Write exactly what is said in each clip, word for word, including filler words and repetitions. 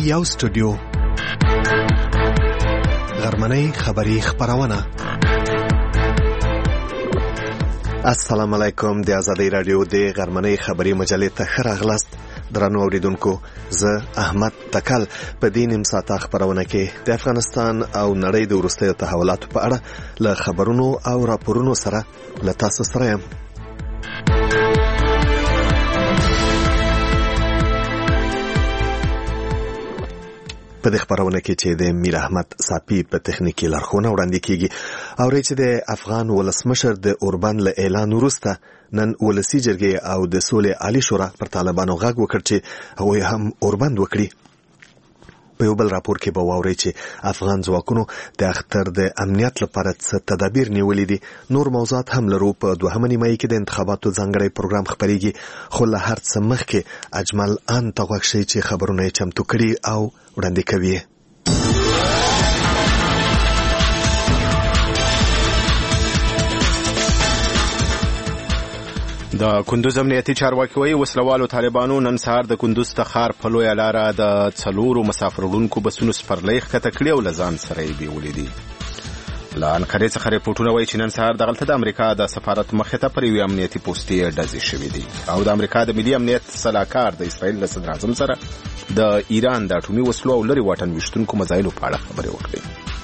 یو سټوډیو غرمنۍ خبری خبرونه. السلام علیکم. د آزادۍ رادیو د غرمنۍ خبری مجلې ته ښه راغلاست. درنو اوریدونکو، زه احمد تکل په دې نیم ساعته خبرونه کې د افغانستان او نړۍ د وروستیو تحولاتو په اړه له خبرونو او راپورونو سره له تاسو سره یم. په دې خبرونه کې چې د میر احمد صافي په تخنیکی لارښوونه وړاندې کیږي او چې د افغان ولسمشر د اوربند له اعلان وروسته نن ولسی جرګې او د سولې عالی شورا پر طالبانو غږ وکړ چې هغوی هم اوربند وکړي. په یو بل راپور کې به واورئ چې افغان ځواکونو د اختر د امنیت لپاره څه تدابیر نیولي دي. نور موضوعات هم لرو. په دوهمه نیمایي کې د انتخاباتو ځانګړی پروګرام خپرېږي، خو له هر څه مخکې اجمل ان ته غوږ شئ چې خبرونه یې چمتو کړي او وړاندې کوي. د کندوز امنیتي چارواکي وایي وسلوالو طالبانو نن سهار د کندوز تخار په لویه لاره د څلورو مسافروړونکو بسونو سپرلۍ ښکته کړي او له ځان سره یې بیولي دي. له انقرې څخه ریپورټونه وایي چې نن سهار دغلته د امریکا د سفارت مخې ته پر یوې امنیتي پوستې ډزې شوې دي او د امریکا د ملي امنیت سلاکار د اسرائیل له صدر اعظم سره د ایران د اټومي وسلو او لرې واټن ویشتونکو مزایلو په اړه خبرې وکړي.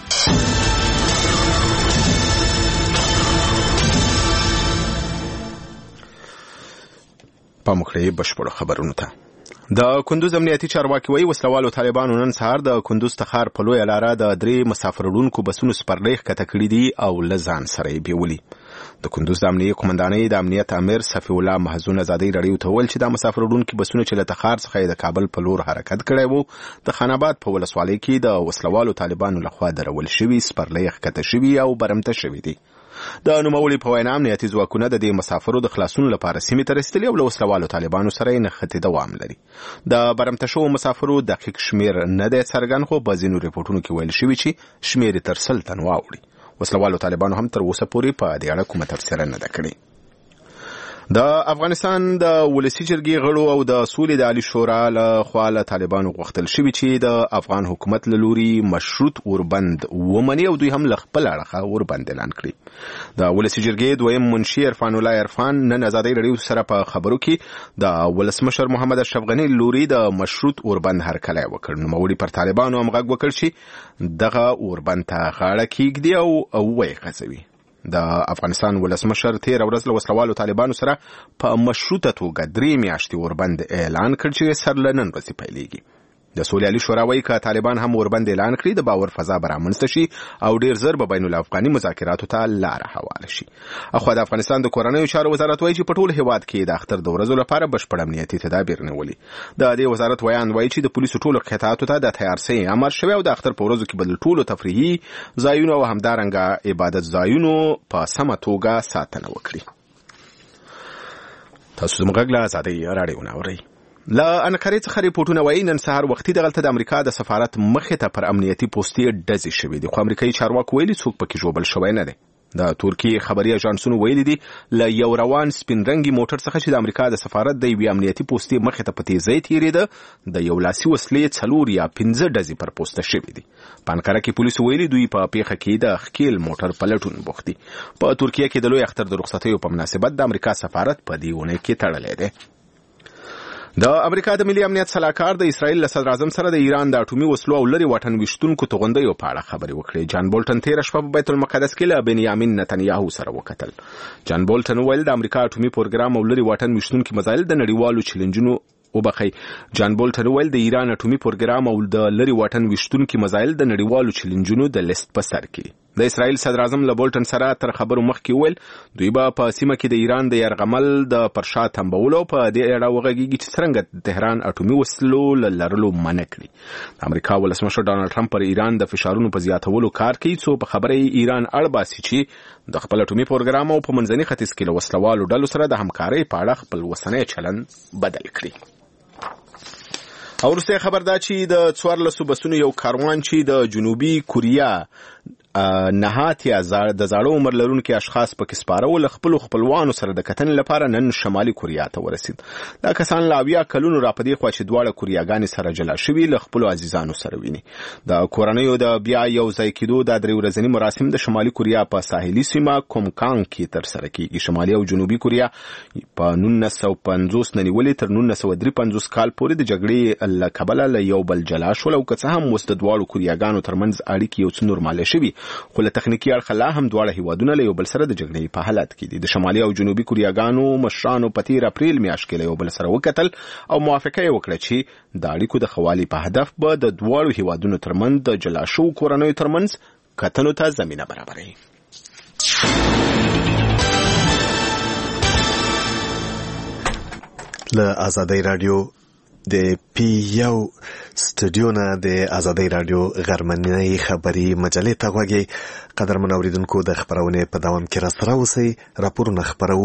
پاموکړئ بشپړو خبرونو ته. د کندوز امنیتي چارواکي وایي وسلوالو طالبانو نن سهار د کندوز تخار په لویه لاره د درې مسافروړونکو بسونو سپرلۍ ښکته کړي دي او له ځان سره یې بیولي. د کندوز د امنیتي قومندانۍ د امنیت امیر صفی الله محزون ازادۍ رادیو ته وویل چې دا مسافروړونکي بسونه چې له تخار څخه د کابل په لور حرکت کړی وو د خاناباد په ولسوالۍ کې د وسلوالو طالبانو لخوا درول شوي سپرلۍ ښکته شوي او برمته شوي دي. د نوموړي په وینا امنیتي ځواکونه د دې مسافرو د خلاصون لپاره سیمې ته رسېدلي او له وسلوالو طالبانو سره یې نښتې دوام لري. د برمته شوو مسافرو دقیق شمیر نه دی څرګند، خو په ځینو ریپورټونو کې ویل شوي چې شمیر یې تر سل تن واوړي. وسلوالو طالبانو هم تر اوسه پورې په دې اړه کومه تبصره نه ده کړې. د افغانستان د ولسی جرګې غړو او د سولې د عالی شورا له خوا له طالبانو غوښتل شوي چې د افغان حکومت له لوري مشروط اوربند ومني او دوی هم له خپل اړخه اوربند اعلان کړي. د ولسی جرګې دویم منشي عرفان الله عرفان نن ازادۍ رادیو سره په خبرو کې د ولسمشر محمد اشرف غني لوري د مشروط اوربند هرکلی وکړ. نوموړي پر طالبانو هم غږ وکړ چې دغه اوربند ته غاړه کیږدي او ویې غځوي. د افغانستان ولسمشر تیر ورځ له وسلوالو طالبانو سره په مشروطه توګه درې میاشتې اوربند اعلان کړ چې سر له نن ورځې پیلېږي. د سولې عالی شورا وایي که طالبان هم اوربند اعلان کړي د باور فضا به رامنځته شي او ډېر ژر به بین الافغاني مذاکراتو ته لاره هواره شي. اخوا د افغانستان د کورنیو چارو وزارت وایي چې په ټول هېواد کې د اختر د ورځو لپاره بشپړ امنیتي تدابیر نیولي. د دې وزارت ویان وایي چې د پولیسو ټولو قطعاتو ته د تیارسۍ امر شوی او د اختر په ورځو کې به د ټولو تفریحي ځایونو او همدارنګه عبادت ځایونو په سمه توګه ساتنه وکړي. تاسو زموږ غږ له ازادۍ راډیو نه اورئ. له انقرې څخه ریپورټونه وایي نن سهار وختي دغلته د امریکا د سفارت مخې ته پر امنیتي پوستې ډزې شوې دي، خو امریکایي چارواکو ویلي څوک پکې ژوبل شوی نه دی. د ترکیې خبري اژانسونو ویلي دي له یو روان سپین رنګي موټر څخه چې د امریکا د سفارت د یوې امنیتي پوستې مخې ته په تیزۍ تېرېده د یو لاسي وسلې څلور یا پنځه ډزې پر پوسته شوې دي. په انقره کې پولیسو ویلي دوی په پیښه کې د ښکیل موټر په لټون بوخت دي. په ترکیه کې د لوی اختر د رخصتیو په مناسبت د امریکا سفارت په دې اونۍ کې تړلی دی. د امریکا د ملي امنیت سلاکار د اسرائیل له صدر اعظم سره د ایران د اټومي وسلو او لرې واټن ویشتونکو توغندیو په اړه خبرې وکړې. جان بولټن تېره شپه په بیت المقدس کې له بنیامین نتنیاهو سره وکتل. جان بولټن وویل د امریکا اټومي پروګرام او لرې واټن ویشتونکي مزایل د نړیوالو چیلنجونو وبخي. جان بولټن وویل د ایران اټومي پروګرام او د لرې واټن ویشتونکي مزایل د نړیوالو چیلنجونو د لیست په سر کې. د اسرائیل صدر اعظم له بولټن سره تر خبرو مخکې وویل دوی به په سیمه کې د ایران د یرغمل د پرشا تنبولو په دې اړه وغږیږي چې څرنګه تهران اټومي وسلو له لرلو منع کړي. امریکا ولسمشر ډانلډ ټرمپ پر ایران د فشارونو په زیاتولو کار کوي څو په خبره ایران اړ باسي چې د خپل اټومي پروګرام او په منځني ختیځ کې له وسلوالو ډلو سره د همکارۍ په اړه خپل اوسنی چلند بدل کړي. او وروسته خبر دا چې د څوارلسو بسونو یو کاروان چې د جنوبي کوریا نهات یا د زاړه عمر لرونکي اشخاص پکې سپارول خپل خپلوانو سره د کتنې لپاره نن شمالي کوریا ته ورسید. دا کسان لا بیا کلونو را پدې خو چې دواړه کوریاګانې سره جلا شوي له خپل عزیزانو سره ویني. د کورنیو د بیا یو ځای کېدو د درې ورځني مراسم د شمالي کوریا په ساحلي سیمه کومکانګ کې تر سره کیږي. شمالي او جنوبي کوریا په نولس سوه پنځوس نه نیولې تر نولس سوه درې پنځوس کال پورې د جګړې له کبله له یو بل جلا شول او که څه هم اوس د دواړو کوریاګانو ترمنځ اړیکې یو څه نورماله شوي، خو له تخنیکي اړخه لا هم دواړه هیوادونه له یو بل سره د جګړې په حالت کې دي. د شمالي او جنوبي کوریاګانو مشرانو په تیر اپریل میاشت کې له یو بل سره وکتل او موافقه یې وکړه چې د اړیکو د ښه والي په هدف به د دواړو هیوادونو ترمنځ د جلا شوو کورنیو ترمنځ کتنو ته زمینه برابروي. له آزادۍ رادیو د پی یو سټوډیو نه د آزادۍ رادیو غرمنۍ خبري مجلې ته غوږی. قدرمن اوریدونکو د خبرونې په دوام کې راسره اوسئ. راپورونه خبرو.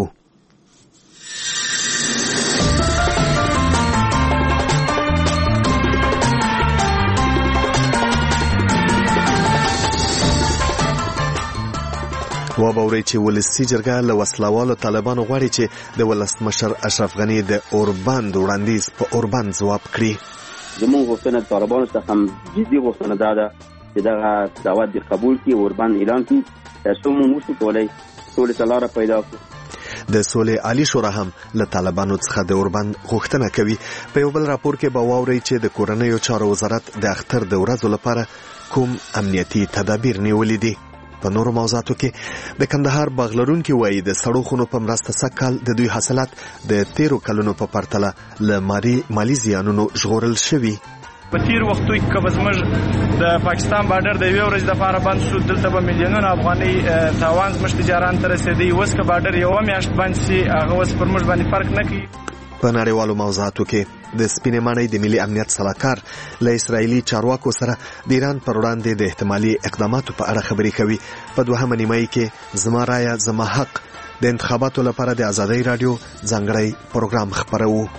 و به اورئ چې ولسي جرګه له وسلوالو طالبانو غواړي چې د ولسمشر اشرف غني د اوربند وړاندیز په اوربند ځواب کړي. زموږ غوښتنه طالبانو څخه هم جدي غوښتنه دا ده چې دغه دعوت دې قبول کړي، اوربند اعلان کړي، ترڅو موږ وشو کولی سولې ته لاره پیدا کړو. د سولې عالي شورا هم له طالبانو څخه د اوربند غوښتنه کوي. په یو بل راپور کې به واورئ چې د کورنیو چارو وزارت د اختر د ورځو لپاره کوم امنیتي تدابیر نیولي دي. په نورو موضوعاتو کې د کندهار باغلرونکي وایي د سړو خونو په مرسته سږ کال د دوی حاصلات د تیرو کلونو په پرتله له مالي زیانونو ژغورل شوي. په تیر وختو کې که زموږ د پاکستان بارډر د یوې ورځې دپاره بند شو، دلته به میلیونونه افغانۍ تاوان زموږ تجاران ته رسېدی. اوس که بارډر یوه میاشت بند شي، هغه اوس پر موږ باندې فرق نه کوي. په نړیوالو موضوعاتو کې د سپینې ماڼۍ د ملي امنیت سلاکار له اسرایلي چارواکو سره د ایران پر وړاندې د احتمالي اقداماتو په اړه خبرې کوي. په دوهمه نیمایي کې زما رایه زما حق د انتخاباتو لپاره د آزادۍ رادیو ځانګړی پروګرام خپروو.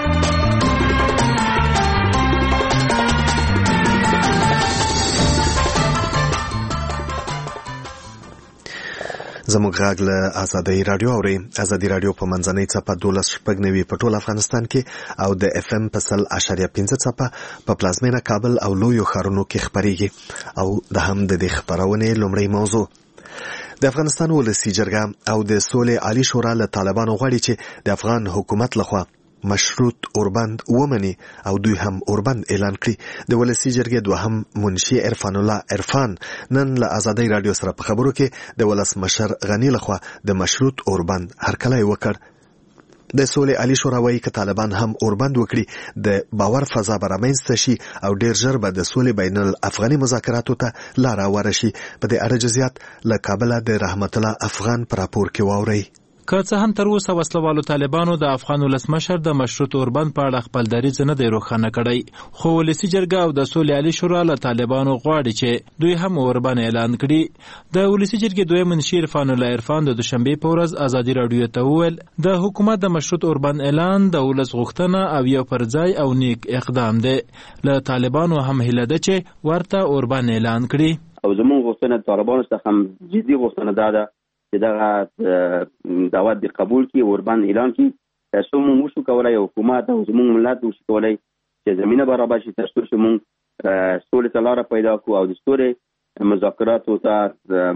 زموږ غږ له آزادۍ رادیو اورئ. آزادۍ رادیو په منځنۍ څپه دولس شپږ نوي په ټول افغانستان کې او د اف ام په سل اشاریه پنځه څپه په پلازمینه کابل او لویو ښارونو کې خپریږي. او د هم د دې خپرونې لومړی موضوع د افغانستان ولسي جرګه او د سولې عالي شورا له طالبانو غواړي چې د افغان حکومت لخوا مشروط اوربند ومني او دوی هم اوربند اعلان کړي. د ولسي جرګې دوهم منشي عرفان الله عرفان نن له آزادۍ رادیو سره په خبرو کې د ولسمشر غني لخوا د مشروط اوربند هرکلی وکړ. د سولې عالي شورا وایي که طالبان هم اوربند وکړي د باور فضا به رامنځته شي او ډیر ژر به د سولې بین الافغاني مذاکراتو ته لاره واره شي. په دې اړه جزئیات له کابله د رحمت الله افغان په راپور کې واورئ. که څه هم تر اوسه وسلوالو طالبانو د افغان ولسمشر د مشروط اوربند په اړه خپل دریځ نه دی روښانه کړی، خو ولسي جرګه او د سولې عالي شورا له طالبانو غواړي چې دوی هم اوربند اعلان کړي. د ولسي جرګې دویم منشي عرفان الله عرفان د دوشنبې په ورځ آزادي رادیو ته وویل د حکومت د مشروط اوربند اعلان د ولس غوښتنه او یو پر ځای او نیک اقدام دی. له طالبانو هم هیله ده چې ورته اوربند اعلان کړي. او زموږ غوښتنه طالبانو څخه هم جدي غوښتنه دا ده چې دغه دعوت دې قبول کړي، اوربند اعلان کړي، ترڅو موږ وشو کولی حکومت او زموږ ملت وشو کولی چې زمینه برابر شي، ترڅو چې موږ سولې ته لاره پیدا کړو او د سولې مذاکراتو ته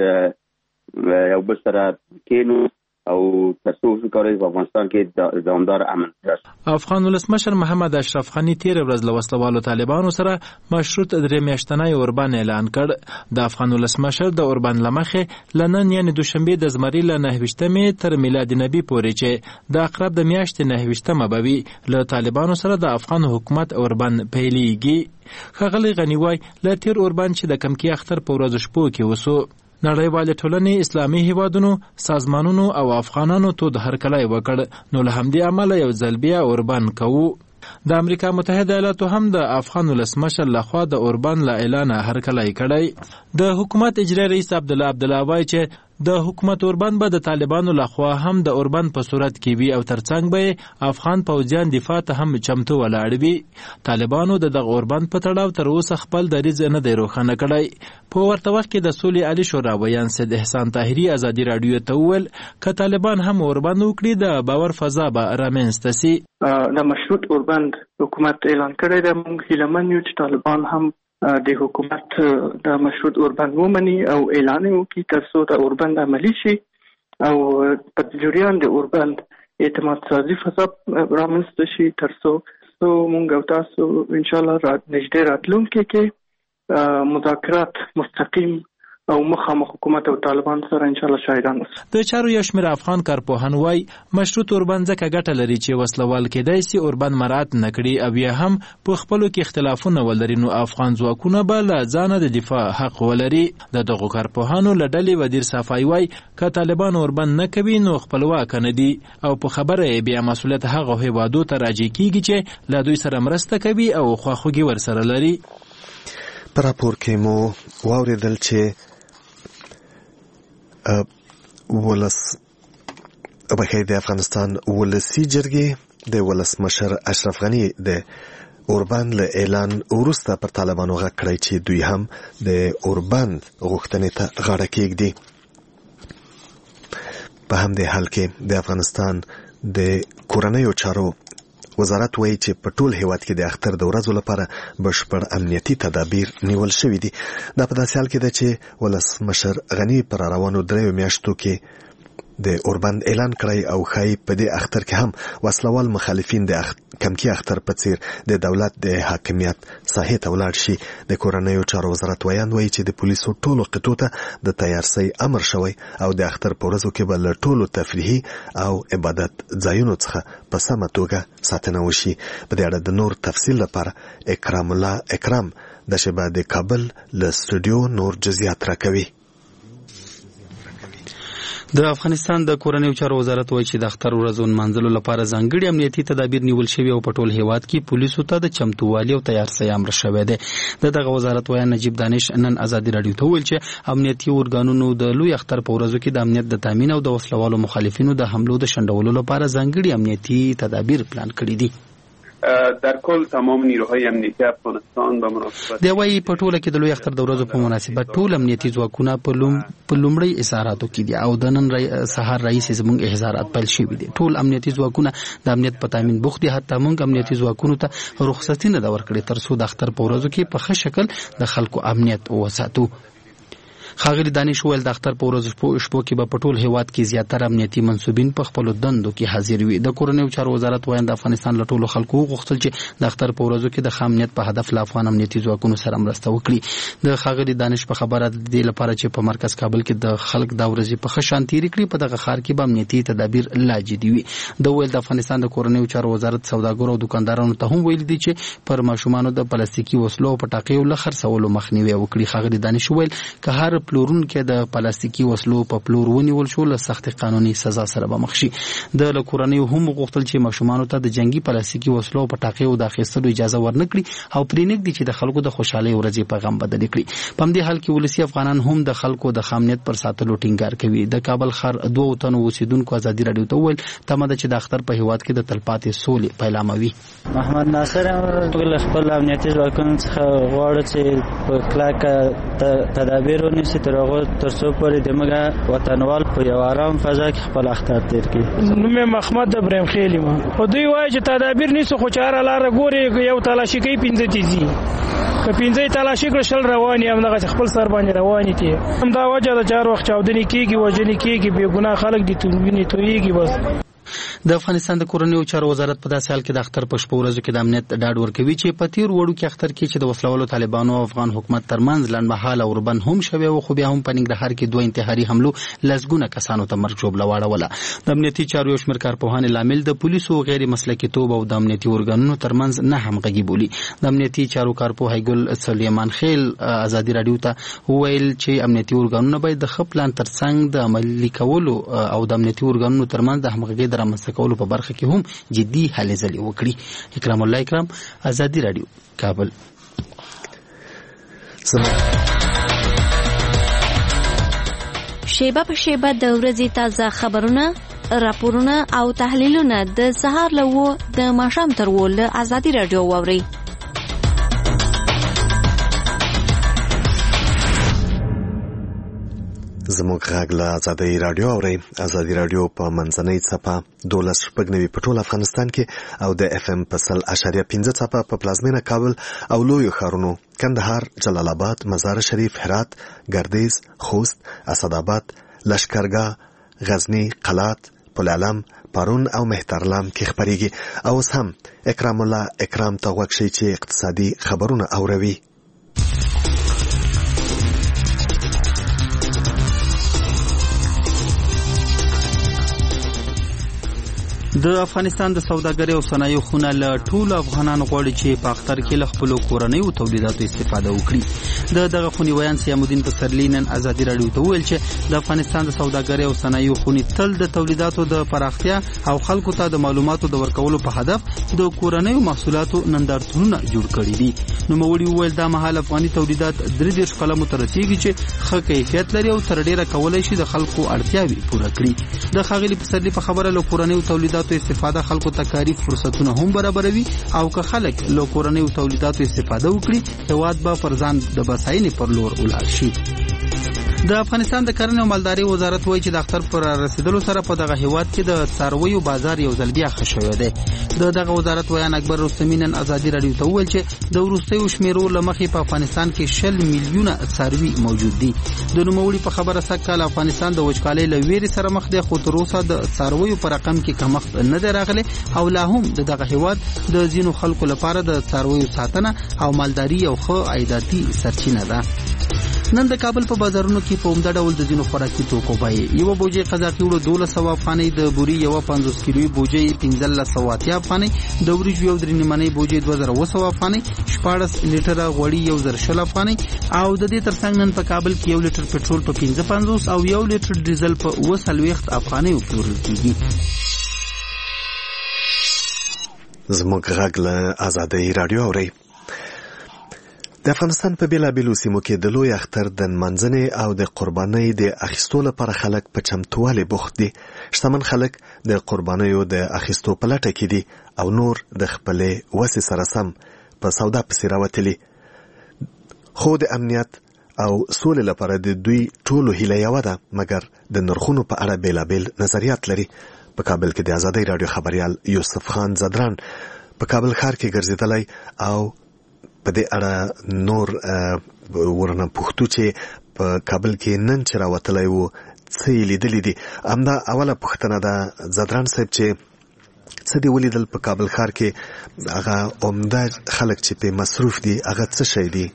موږ یو بل سره کېنو او ترڅو وشو کولی په افغانستان کې دوامدار امن راشي. افغان ولسمشر محمد اشرف غني تېره ورځ له وسلوالو طالبانو سره مشروط درې میاشتنی اوربند اعلان کړ. د افغان ولسمشر د اوربند له مخې له نن یعنې دوشنبې د زمري له نهه ویشتمې تر میلاد نبي پورې چې د اقرب د میاشتې نهه ویشتمه به وي له طالبانو سره د افغان حکومت اوربند پیلېږي. ښاغلی غني وایي له تېر اوربند چې د کمکي اختر په ورځو شپو کې وسو نړیوالې ټولنې، اسلامي هیوادونو، سازمانونو او افغانانو تود هرکلی وکړ، نو له همدې امله یو ځل بیا اوربند کوو. د امریکا متحده ایالاتو هم د افغان ولسمشر لخوا د اوربند له اعلانه هرکلی کړی. د حکومت اجرایي رئیس عبدالله عبدالله وایي چې د حکومت اوربند به د طالبانو لخوا هم د اوربند په صورت کې وي او ترڅنګ به افغان پوځیان دفاع ته هم چمتو ولاړ وي. طالبانو د دغه اوربند په تړاو تر اوسه خپل دریځ نه دی روښانه کړی. په ورته وخت کې د سولې عالي شورا ویان سید احسان طاهري ازادي رادیو ته وویل که طالبان هم اوربند وکړي د باور فضا به رامنځته سي. د مشروط اوربند حکومت اعلان کړی دی. موږ هیلهمن یو چې طالبان هم د حکومت د مشروط اوربند ومني او اعلان وکړي ترڅو د اوربند عملی شي او په جریان د اوربند اعتماد سازي فضا رامنځته شي ترڅو موږ او تاسو ان شاء الله نږدې راتلونکي کې مذاکرات مستقیم او مخامخ حکومت او طالبان سره ان شاء الله شاهدان اوسو. د چارو یو شمېر افغان کارپوهان وایي مشروط اوربند ځکه ګټه لري چې وسلوال کېدای سي اوربند مراعات نه کړي او یا هم په خپلو کې اختلافونه ولري نو افغان ځواکونه به له ځانه د دفاع حق ولري. د دغو کارپوهانو له ډلې وزیر صفای وایي که طالبان اوربند نه کوي نو خپلواک نه دي او په خبره یې بیا مسؤلیت هغو هیوادو ته راجع کیږي چې له دوی سره مرسته کوي او خواخوږي ورسره لري. په راپور کې مو واورېدل چې ولس بخیر د افغانستان ولسی جرګې د ولسمشر اشرف غنی د اوربند له اعلان وروسته پر طالبانو غږ کړی چې دوی هم د اوربند غوښتنې ته غاړه کېږدي. په همدې حال کې د افغانستان د کورنیو چارو وزارت وایي چې په ټول هیواد کې د اختر د ورځو لپاره بشپړ امنیتي تدابیر نیول شوي دي. دا په داسې حال کې ده چې ولسمشر غني پر روانو دریو میاشتو کې د اوربند اعلان کړی او ښایي په دې اختر کې هم وسلوال مخالفین د کمکی اختر په څیر د دولت د حاکمیت ساحې ته ولاړ شي. د کورنیو چارو وزارت ویان وایي چې د پولیسو ټولو قطعو ته د تیارسۍ امر شوی او د اختر په ورځو کې به له ټولو تفریحي او عبادت ځایونو څخه په سمه توګه ساتنه وشي. په دې اړه د نور تفصیل لپاره اکرام الله اکرام د شبه د کابل له سټوډیو نور جزئیات راکوي. د افغانستان د کورنیو چارو وزارت وایي چې د اختر ورځو نمانځلو لپاره ځانګړي امنیتي تدابیر نیول شوي او په ټول هیواد کې پولیسو ته د چمتووالي او تیارسۍ امر شوی دی. د دغه وزارت وایي نجیب دانش نن ازادي رادیو ته وویل چې امنیتي ارګانونو د لوی اختر په ورځو کې د امنیت د تامین او د وسلوالو مخالفینو د حملو د شنډولو لپاره ځانګړي امنیتي تدابیر پلان کړي دي. در کل تمام نیروهای امنیتی افغانستان به مناسبت دی وایي په ټوله کې د لوی اختر د ورځو په مناسبت ټول امنیتي ځواکونه په لومړی احضاراتو کې دي او د نن سهار رئیس زموږ احضارات پیل شوي دي. ټول امنیتي ځواکونه د امنیت په تامین بوخت دي. حتی موږ امنیتي ځواکونو ته رخصتي نه ده ورکړې ترڅو د اختر په ورځو کې په ښه شکل د خلکو امنیت وساتو. ښاغلي دانش وویل د اختر په ورځو شپو کې به په ټول هیواد کې زیاتره امنیتي منصوبین په خپلو دندو کې حاضر وي. د کورنیو چارو وزارت وایي د افغانستان له ټولو خلکو وغوښتل چې د اختر په ورځو کې د ښه امنیت په هدف له افغان امنیتي ځواکونو سره مرسته وکړي. د ښاغلي دانش په خبره د دې لپاره چې په مرکز کابل کې د خلک دا ورځې په ښه شان تېرې کړي په دغه ښار کې به امنیتي تدابیر لا جدي وي. د ویل د افغانستان د کورنیو چارو وزارت سوداګرو او دکاندارانو ته هم ویل دي چې پر ماشومانو د پلاستیکي وسلو او پټاقیو له خرڅولو مخنیوی وکړي. ښاغلي دانش ویل که هر پلورونکی د پلاستیکي وسلو په پلور ونیول شو له سخت قانوني سزا سره به مخ شي. د له کورنیو هم غوښتل چې ماشومانو ته د جنگي پلاستیکي وسلو او پټاقیو د اخیستلو اجازه ورنکړي او پرې نږدې چې د خلکو د خوشحالۍ ورځې پیغام بدل کړي. په همدې حال کې ولسي افغانان هم د خلکو د خامنیت پر ساتلو ټینګار کوي. د کابل ښار دوه تنو اوسیدونکو ازادي رادیو ته وویل تمه ده چې د اختر په هیواد کې د تلپاتې سولې پیغام وي. محمد ناصر ټول خپل امنیتي ځواکونو څخه غواړي چې په کلکه تدابیر ونیسي تر هغه ترڅو پورې د موږ وطنوال په یو آرام فضا کې خپل اختر تیر کړي. نوم محمد ابراهیم خیلی ما خو دوی وایي چې تدابیر نیسو خو چاره لاره ګوري یو تلاشي کوي پنځه تیزي که پنځه تلاشي کړ شل رواني هم دغه خپل سر باندې رواني دي. هم دا وجه د چار وخت چاودنې کیږي وژنې کیږي بې ګناه خلک دي توینې تویږي. بس د افغانستان د کورنیو چارو وزارت په داسې حال کې د اختر په شپو ورځو کې د امنیت ډاډ ورکوي چې په تیر وړو کې اختر کې چې د وسلوالو طالبانو او افغان حکومت ترمنځ لنډمهاله اوربند هم شوی و خو بیا هم په ننګرهار کې دوه انتحاري حملو لسګونه کسانو ته مرګ ژوبله واړوله. د امنیتي چارو یو شمېر کارپوهان لامل د پولیسو غیر مسلکي توب او د امنیتي ارګانونو ترمنځ نه همغږي بولي. د امنیتي چارو کارپوه ګل سلیمان خیل ازادي رادیو ته وویل چې امنیتي ارګانونه باید د ښه پلان ترڅنګ د عملي کولو او د امنیتي ارګانونو ترمنځ د همغږۍ د رامنځته کولو په برخه کې هم جدي هلې ځلې وکړي. اکرام الله اکرام ازادي رادیو کابل. شیبه په شیبه د ورځې تازه خبرونه، راپورونه او تحلیلونه د سهار له و د ماښام تر و له ازادي راډیو واورئ. زموږ غږ له ازادي راډیو اورئ. ازادي راډیو په منځنۍ څپه دولس شپږ نوي په ټول افغانستان کې او د اف ام په سل اشاریه پنځه څپه په پلازمینه کابل او لویو ښارونو کندهار، جلال آباد، مزار شریف، هرات، ګردیز، خوست، اسداباد، لشکرګاه، غزنی، قلات، پل علم، پارون او مهترلام کې خبرېږي. او اوس هم اکرام الله اکرام ته غوږ شئ چې اقتصادي خبرونه اوروي. د افغانستان د سوداګرۍ او صنایعو خونه له ټولو افغانانو غواړي چې په اختر کې له خپلو کورنیو تولیداتو استفاده وکړي. د دغه خونې ویان سیام الدین پسرلي نن ازادي راډیو ته وویل چې د افغانستان د سوداګرۍ او صنایعو خونې تل د تولیداتو د پراختیا او خلکو ته د معلوماتو د ورکولو په هدف د کورنیو محصولاتو نندارتونونه جوړ کړي دي. نوموړي وویل دا مهال افغاني تولیدات درې دېرش قلمو ته رسیږي چې ښه کیفیت لري او تر ډېره کولی شي د خلکو اړتیاوې پوره کړي. د ښاغلي پسرلي په خبره له کورنیو تولیداتو استفاده خلکو ته کاري فرصتونه هم برابروي او که خلک له کورنیو تولیداتو استفاده وکړي هیواد به پر ځان د بساینې پر لور ولاړ شي. د افغانستان د کرنې او مالدارۍ وزارت وایي چې د اختر پر رسیدلو سره په دغه هیواد کې د څارویو بازار یو ځل بیا ښه شوی دی. د دغه وزارت ویان اکبر رستمي نن ازادي راډیو ته وویل چې د وروستیو شمیرو له مخې په افغانستان کې شل میلیونه څاروي موجود دي. د نوموړي په خبره سږ کال افغانستان د وچکالۍ له ویرې سره مخ دی، خو تر اوسه د څارویو په رقم کې کمښت نه دی راغلی او لا هم د دغه هیواد د ځینو خلکو لپاره د څارویو ساتنه او مالداري یو ښه عایداتي سرچینه ده. نن د کابل په بازارونو کې په عمده ډول د ځینو خوراکي توکو بیې، یوه بوجۍ قزاقي وړو دولس سوه افغانۍ، د بوري یوه پنځوس کیلویي بوجۍ پنځلس سوه اتیا افغانۍ، د وریجو یو درې نیمنۍ بوجۍ دوه زره اوه سوه افغانۍ، شپاړس لیټره غوړي یو زر شل افغانۍ او د دې ترڅنګ نن په کابل کې یو لیټر پټرول په پنځه پنځوس او یو لیټر ډیزل په اوه څلوېښت افغانۍ پلورل کېږي. زموږ غږ له ازادي راډیو اورئ. د افغانستان په بیلابیلو سیمو کې د لوی اختر د نمانځنې او د قربانۍ د اخیستو لپاره خلک په چمتووالي بوخت دي. شتمن خلک د قربانیو د اخیستو په لټه کې دي او نور د خپلې وسې سره سم په سودا پسې راوتلي. خو د امنیت او سولې لپاره د دوی ټولو هیله یوه ده، مګر د نرخونو په اړه بیلابیل نظریات لري. په کابل کې د ازادي راډیو خبريال یوسف خان زدران په کابل ښار کې ګرځېدلی او په دې اړه نور ورنه پوښتو چې په کابل کې نن چې راوتلی و څه یې لیدلي دي. همدا اوله پوښتنه ده زدران صاحب چې څه دې ولیدل په کابل ښار کې، هغه عمده خلک چې په مصروف دي هغه څه شی دي؟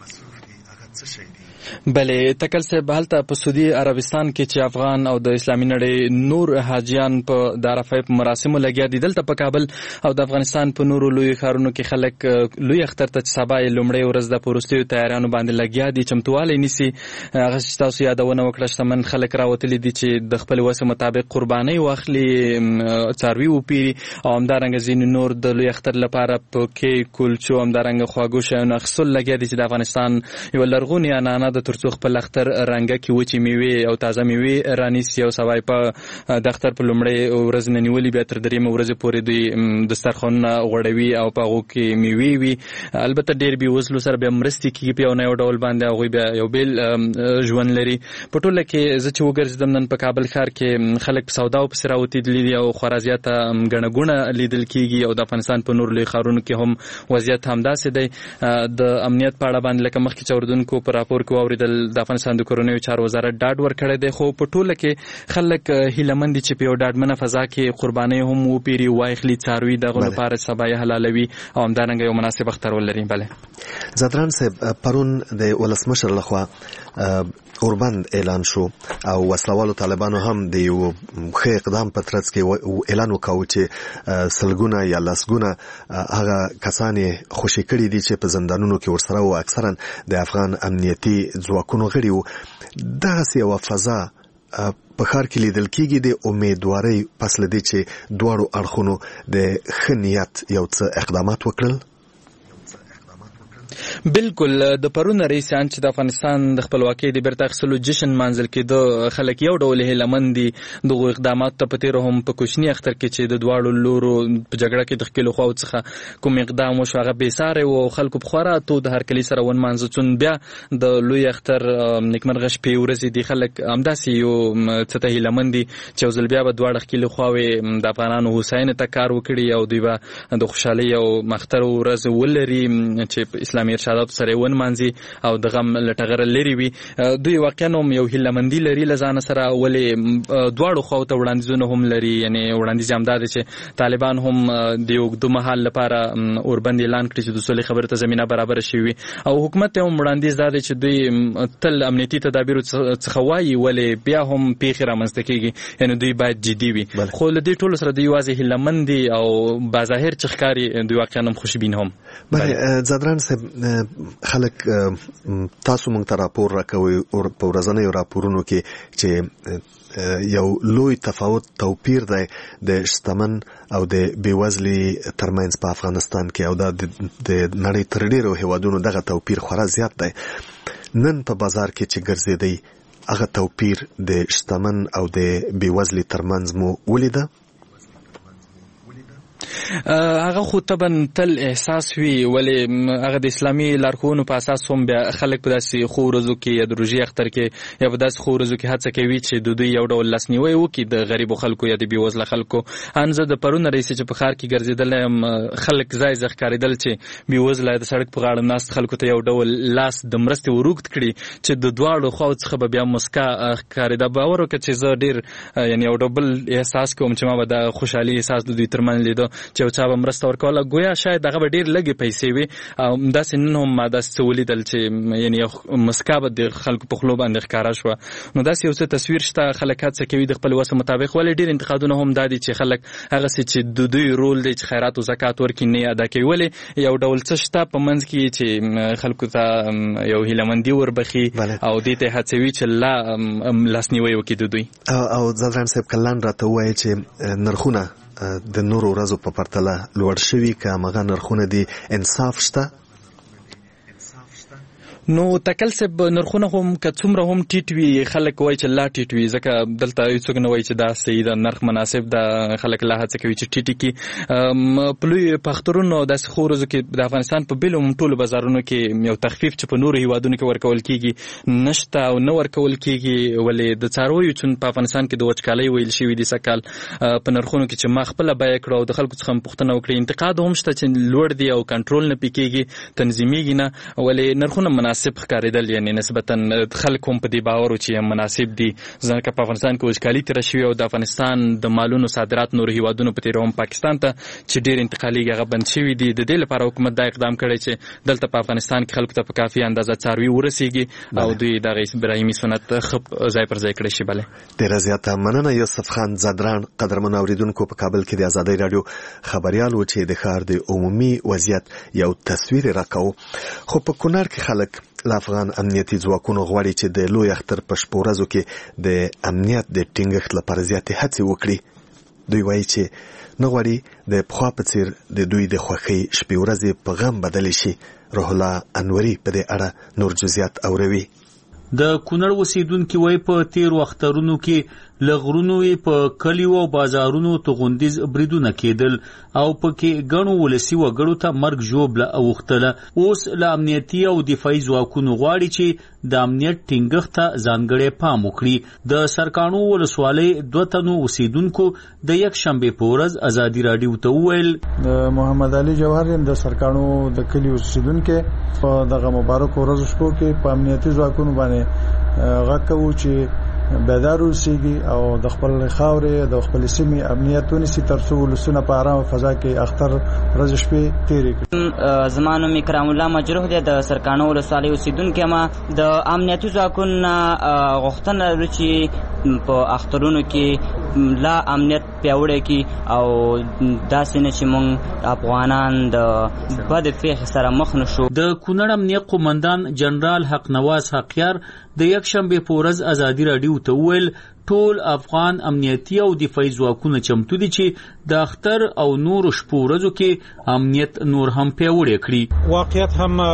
بله تکل صاحب، هلته په سعودي عربستان کې چې افغان او د اسلامي نړۍ نور حاجیان په د عرفه په مراسمو لګیا دي، دلته په کابل او د افغانستان په نورو لوی ښارونو کې خلک لوی اختر ته چې سبا یې لومړۍ ورځ د پوروستیو تیاریانو باندې لګیا دي، چمتووالی نیسي. هغه چې تاسو یادونه وکړه شتمن خلک راوتلي دي چې د خپل وسه مطابق قربانۍ واخلي، څاروي وپیري او همدارنګه ځینې نور د لوی اختر لپاره په کیک، کلچو، همدارنګه خواږه شیانو اخیستل لګیا دي چې د افغانستان یو لرغونې عنعنه د ترڅو خپل اختر رنګه کې وچې میوې او تازه میوې رانیسي او سبا په د اختر په لومړۍ ورځ نه نیولي بیا تر درېیمې ورځې پورې دوی دسترخوانونه غوړوي او په هغو کې میوې وي. البته ډېر بېوزلو سره بیا مرستې کېږي په یو نه یو ډول باندې، هغوی بیا یو بېل ژوند لري. په ټوله کې زه چې وګرځېدم نن په کابل ښار کې خلک په سوداو پسې راوتېدلي دي او خورا زیاته ګڼه ګوڼه لیدل کېږي او د افغانستان په نورو لوی ښارونو کې هم وضعیت همداسې دی. د امنیت په اړه باندې لکه مخکې چې اورېدونکو په راپور کې واورېدل د افغانستان د کورنیو چارو وزارت ډاډ ورکړی دی، خو په ټوله کې خلک هیلهمند دي چې په یو ډاډمنه فضا کې قربانۍ هم وپیري، واخلي څاروي دغو لپاره سبا یې حلالوي او همدارنګه یو مناسب اختر ولري. بله زدران صاحب، پرون د ولسمشر لخوا اوربند اعلان شو او وسلوالو طالبانو هم د یو ښه اقدام په ترڅ کې اعلان وکاو چې سلګونه یا لسګونه هغه کسان خوشي کړي دي چې په زندانونو کې ورسره او اکثرا د افغان امنیتي ځواکونو غړي وو. دغسې یوه فضا په ښار کې لیدل کېږي د امیدوارۍ پس له دې چې دواړو اړخونو د ښه نیت یو څه اقدامات وکړل. بالکل د پرون رئیس چې د افغانستان د خپلواکۍ د بیرته اخیستلو جشن مانځل کېده خلک یو ډول هیلهمند دي دغو اقداماتو ته په تېره هم په کوچني اختر کې چې د دواړو لورو په جګړه کې د ښکېلو خواو څخه کوم اقدام وشو هغه بېساری و او خلکو په خورا تود هرکلي سره ونمانځه چون بیا د لوی اختر نیکمرغه شپې ورځې دي خلک همداسې یو څه ته هیلهمند دي چې یو ځل بیا به دواړه ښکېلې خواوې د افغانانو هوساینې ته کار وکړي او دوی به د خوشحالۍ او مختر ورځ ولري چې اسلامي ارشاداتو سره ونمانځي او د غم له ټغره لرې وي دوی واقعا هم یو هیلهمندي لري له ځانه سره ولې دواړو خواو ته وړاندیزونه هم لري یعنې وړاندیز یې همدا دی چې طالبان هم د یو اوږده مهال لپاره اوربند اعلان کړي چې د سولې خبرې ته زمینه برابره شوې وي او حکومت ته هم وړاندیز دا دی چې دوی تل امنیتي تدابیرو څخه وایي ولې بیا هم پیښې رامنځته کېږي یعنې دوی باید جدي وي خو له دې ټولو سره دوی یوازې هیلهمند دي او بظاهر چې ښکاري دوی واقعا هم خوشبین هم زادران صاحب خلک تاسو مونږ ته راپور راکوي او په ورځنیو راپورونو کې چې یو لوی تفاوت توپیر دی د شتمن او د بېوزلي ترمنځ په افغانستان کې او دا د نړۍ تر ډېرو هېوادونو دغه توپیر خورا زیات دی نن په بازار کې چې ګرځېدی هغه توپیر د شتمن او د بېوزلي ترمنځ مو ولیده هغه خو طبعا تل احساس وي ولې هغه د اسلامي لارښوونو په اساس هم بیا خلک په داسې ښو ورځو کې یا د روژې اختر کې یا په داسې ښو ورځو کې هڅه کوي چې د دوی یو ډول لاسنیوی وکړي د غریبو خلکو یا د بېوزله خلکو ان زه د پرون رئیس چې په ښار کې ګرځېدلی یم خلک ځای ځای ښکارېدل چې بېوزله د سړک په غاړه ناست خلکو ته یو ډول لاس د مرستې ور اوږد کړي چې د دواړو خواو څخه به بیا مسکا ښکارېده باور وکړه چې زه ډېر یعنې یو ډول احساس کوم چې ما به د خوشحالي احساس د دوی ترمنځ لیده چې یو چا به مرسته ورکوله ګویا شاید هغه به ډېر لږې پیسې وي او داسې نن هم ما داسې څه ولیدل چې یعنې یو مسکا به د خلکو په خولو باندې ښکاره شوه نو داسې یو څه تصویر شته خلک هڅه کوي د خپل وسه مطابق ولې ډېر انتقادونه هم دا دي چې خلک هغسې چې د دوی رول دی چې خیرات او زکات ورکړي نه ادا کوي ولې یو ډول څه شته په منځ کې چې خلکو ته یو هیلهمندي وربخي او دې ته هڅوي چې لا لاسنیوی وکړي د دوی او زادران صاحب کلان راته ووایي چې نرخونه د نورو ورځو په پرتله لوړ شوي که هماغه نرخونه دي انصاف شته نو تکل صاحب نرخونه هم که څومره هم ټیټ وي خلک وایي چې لا ټیټ وي ځکه دلته هېڅوک نه وایي چې دا صحیح ده نرخ مناسب ده خلک لا هڅه کوي چې ټیټې کړي په لویو په اخترونو داسې ښو ورځو کې د افغانستان په بېلو ټولو بازارونو کې یو تخفیف چې په نورو هېوادونو کې ورکول کېږي نشته او نه ورکول کېږي ولې د څارویو چون په افغانستان کې د وچکالۍ ویل شوي دي سږ کال په نرخونو کې چې ما خپله بیه کړه او د خلکو څخه هم پوښتنه وکړي انتقاد هم شته چې لوړ دي او کنټرول نه پې کېږي تنظیمېږي نه ولې نرخونه مناسب ښکارېدل یعنې نسبتا خلک هم په دې باور و چې مناسب دي ځکه په افغانستان کې وچکالي تېره شوې او د افغانستان د مالونو صادرات نورو هېوادونو په تېره هم پاکستان ته چې ډېر انتقالېږي هغه بند شوي دي د دې لپاره حکومت دا اقدام کړی چې دلته په افغانستان کې خلکو ته په کافي اندازه څاروي ورسېږي او دوی دغه ابراهیمي سنت ښه ځای پر ځای کړی شي بلې ډېره زیاته مننه یوسف خان زادران قدرمن اورېدونکو په کابل کې د ازادۍ راډیو خبریال و چې د ښار د عمومي وضعیت یو تصویر یې راکاوه خو په کونړ کې خلک له افغان امنیتي ځواکونو غواړي چې د لوی اختر په شپو ورځو کې د امنیت د ټینګښت لپاره زیاتې هڅې وکړي دوی وایي چې نه غواړي د پخوا په څېر د دوی د خوښۍ شپې ورځې په غم بدلې شي روح الله انوري په دې اړه نور جزئیات اوروي د کونړ اوسیدونکي وایي په تېرو اخترونو کې له غرونو په کلیو او بازارونو توغندیز بریدونه کېدل او پکې ګڼو ولسي وګړو ته مرګ ژوبله اوښتله اوس له امنیتي او دفاعي ځواکونو غواړي چې د امنیت ټینګښت ته ځانګړی پام وکړي د سرکاڼو ولسوالۍ دوه تنو اوسیدونکو د یکشنبې په ورځ ازادي راډیو ته وویل د محمد علي جوهر یم د سرکاڼو د کلي اوسیدونکی په دغه مبارکو ورځو شپو کې په امنیتي ځواکونو باندې غږ کوو چې بیدار اوسېږي او د خپل خاورې د خپل سیمې امنیت ونیسي تر څو ولسونه په ارامه فضا کې اختر ورځې شپې تېرې کړي. زما نوم کرام الله مجروح دی د سرکاڼو ولسوالۍ اوسېدونکی یم. د امنیتي ځواکونو نه غوښتنه لرو چې په اخترونو کې لا امنیت پیاوړی کړي او داسې نه چې موږ افغانان د بدې پېښې سره مخ نه شو. د کونړ امنیه قومندان جنرال حق نواز حقیار د یکشنبې په ورځ ازادي راډیو ته وویل ټول افغان امنیتي او دفاعي ځواکونه چمتو دي چې د اختر او نورو شپو ورځو کې امنیت نور هم پیاوړی کړي. واقعیت هم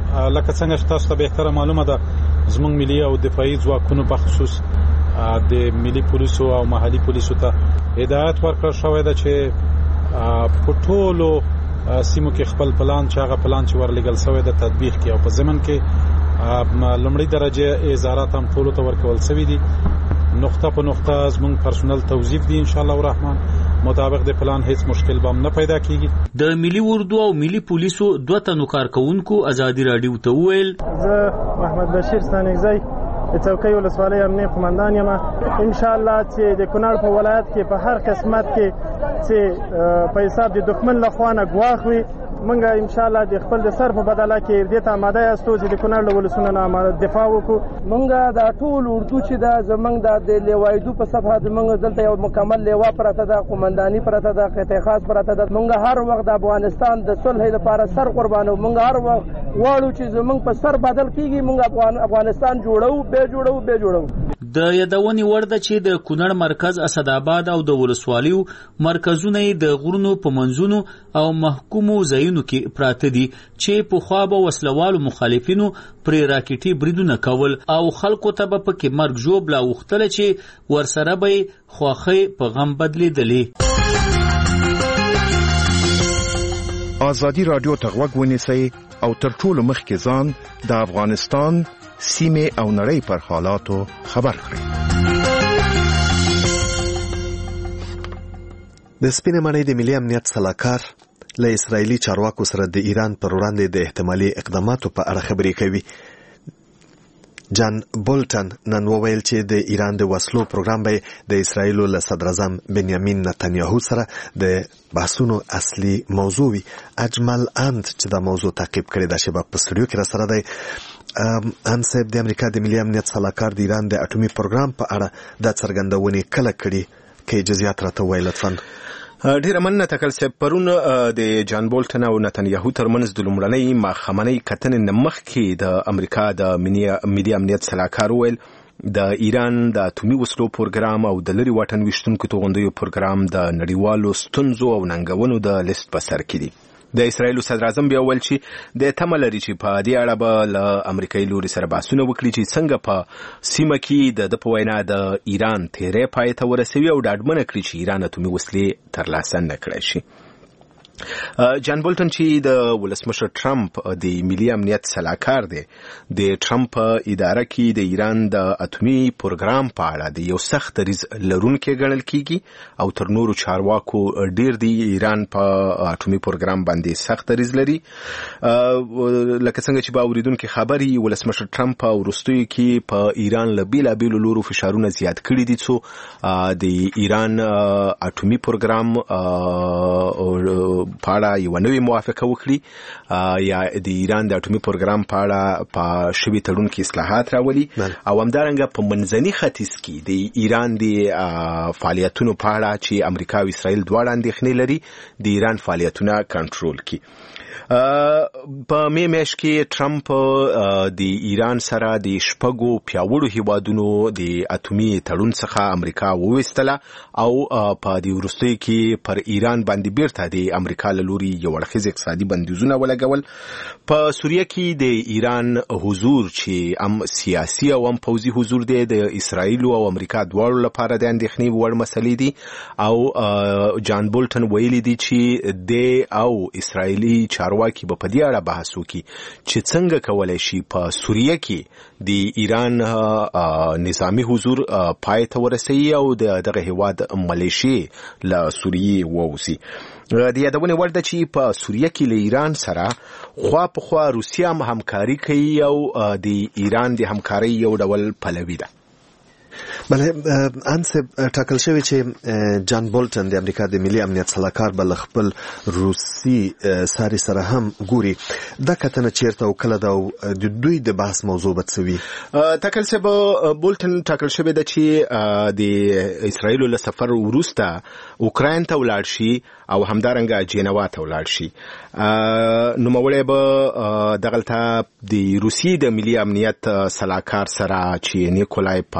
لکه څنګه چې تاسو ته بهتره معلومه ده زموږ ملي او دفاعي ځواکونو په خصوص د ملي پولیسو او محلي پولیسو ته هدایت ورکړل شوې ده چې په ټولو سیمو کې خپل پلان چې هغه پلان چې ورلګل شوی د تطبیق کې او په ضمن کې لومړی درجه ازارات هم ټولو ته ورکول شوی دي نقطه په نقطه زموږ پرسونل توظیف دي ان شاء الله الرحمن مطابق د پلان هیڅ مشکل به نه پیدا کیږي. د ملي اردو او ملي پولیسو دوه تنو کارکونکو ازادي رادیو ته ویل زه محمد بشیر ستانګزی د چوکۍ ولسوالۍ امنیه قومندان یم. ان شاء الله چې د کونړ په ولایت کې په هر قسمت کې چې په حساب د دښمن لخوا نه ګواښ وي منګه ان شاء الله د خپل د سر په بدله کې دې ته آماده یاستو چې د کونړ له ولسونو نه دفاع وکړو. منګه دا ټول اردو چې دا زمنګ د لیوایدو په صفحه د منګه دلته یو مکمل لیوا پرته ده قومنداني پرته ده قطع خاص پرته ده. منګه هر وخت د افغانستان د صلح لپاره سر قربانو. منګه هر وخت واړو چې زمنګ په سر بدل کیږي منګه افغان افغانستان جوړو به جوړو به جوړو. د یادونې وړ ده چې د کونړ مرکز اسداباد او د ولسوالیو مرکزونه د غرونو په منځونو او محکومو ځایونو کې پراته دي چې په خوا به وسلوالو مخالفینو پرې راکټي بریدونه کول او خلکو ته به پکې مرګ ژوبله وختله چې ورسره به خواخې په غم بدلېدلې. ازادي رادیو ته غوږ ونیسئ او تر ټولو مخکې ځان د افغانستان سیمه او نړۍ پر حالاتو خبر کړئ. د سپینې ماڼۍ د ملي امنیت سلاکار له اسرایلی چارواکو سره د ایران پر وړاندې د احتمالي اقداماتو په اړه خبرې کوي. جان بولټن نن وویل چې د ایران د وسلو پروګرام به د اسرایلو له صدر اعظم بنیامین نتنیاهو سره د بحثونو اصلي موضوع وي. اجمل اند چې دا موضوع تعقیب کړی دا شی په سټوډیو کې را سره دی. ان صاحب د امریکا د ملي امنیت سلاکار د ایران د اټومي پروګرام په اړه د څرګندونې کله کړي کې جزئیات راته وایي لطفا. ډیره مننه تکل صاحب. پرون د جان بولټن او نتنیاهو ترمنځ د لومړنۍ ماښامنۍ کتنې نه مخکې د امریکا د ملي امنیت سلاکار ویل د ایران د اټومي وسلو پروګرام او د لري واټن ویشتونکو توغندیو پروګرام د نړیوالو ستونزو او ننګونو د لیست په سر کې دي. د اسرایلو صدر اعظم بیا ویل چې د تمه لري چې په دې اړه به له امریکایي لوري سره بحثونه وکړي چې څنګه په سیمه کې د د په وینا د ایران تیرې پای ته ورسوي او ډاډمنه کړي چې ایران اټومي وسلې ترلاسه نه کړي شي. جان بولټن چې د ولسمشر ټرمپ د ملي امنیت سلاکار دی د ټرمپ اداره کې د ایران د اټومي پروګرام په اړه د یو سخت دریځ لرونکي ګڼل کیږي او تر نورو چارواکو ډیر دی ایران په اټومي پروګرام باندې سخت دریځ لري. لکه څنګه چې باوریدونکو خبري ولسمشر ټرمپ او وروستیو کې په ایران له بیلابیلو لورو فشارونه زیات کړي دي چې د ایران اټومي پروګرام په اړه یو نوې موافقه وکړي یا د ایران د اټومي پروګرام په اړه په شوي تړون کې اصلاحات راولي او همدارنګه په منځني ختیځ کې د ایران د فعالیتونو په اړه چې امریکا او اسرائیل دواړه اندېښنې لري د ایران فعالیتونه کنټرول کړي. په می میاشت کې ټرمپ د ایران سره د شپږو پیاوړو هیوادونو د اټومي تړون څخه امریکا وویستله او په دې وروستیو کې پر ایران باندې بیرته د امریکا له لوري یو اړخیز اقتصادي بندیزونه ولګول. په سوریه کې د ایران حضور چې هم سیاسي او هم پوځي حضور دی د اسرائیل او امریکا دواړو لپاره د اندېښنې وړ مسلې دي او جان بولټن ویلي دي چې د او اسرائیلي چارواکي په دې اړه بحث وکړي چې څنګه کولای شي په سوریه کې د ایران نظامی حضور پای ته ورسوي او دغه هیواد ملیشي له سوریه ووځي. د یادونې وړ ده چې په سوریه کې له ایران سره خوا په خوا روسیه هم همکاري کوي او د ایران د همکارۍ یو ډول پلوي ده. بله انسه ټاکل شوی چې جان بولټن د امریکا د ملي امنیت سلاکار بل خپل روسي ساري سره هم ګوري. دا کتنه چیرته او کله دا د دوی د بحث موضوع بتسوي. ټاکل شوی بولټن ټاکل شوی د چې د اسرایل له سفر وروسته اوکراین ته ولاړ شي او همدارنګه جنوا ته ولاړ شي. نو مولې به دغلته د روسي د ملي امنیت سلاکار سره چې نیکولای پاتری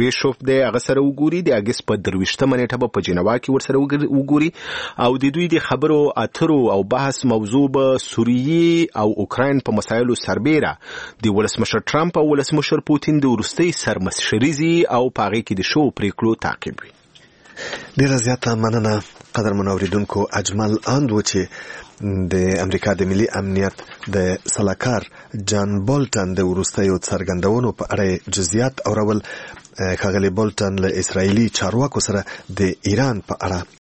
ریشوف د هغه سره وګوري د اگست په درويشتمه نیټه په جنوا کې ورسره وګوري او د دوی د خبرو اترو او بحث موضوع به سوریه او اوکراین په مسایلو سربېره د ولسمشر ټرمپ او ولسمشر پوتین د ورستي سرمشريزي او پاغي کې د شو پریکړو تعقیب وي. ډیره زیاته مننه قدرمن اوریدونکو. اجمل اند و چې د امریکا د ملي امنیت د سلاکار جان بولټن د ورستیو څرګندونو په اړه جزئیات اورول. ښاغلی بولټن له اسرایلی چارواکو سره د ایران په اړه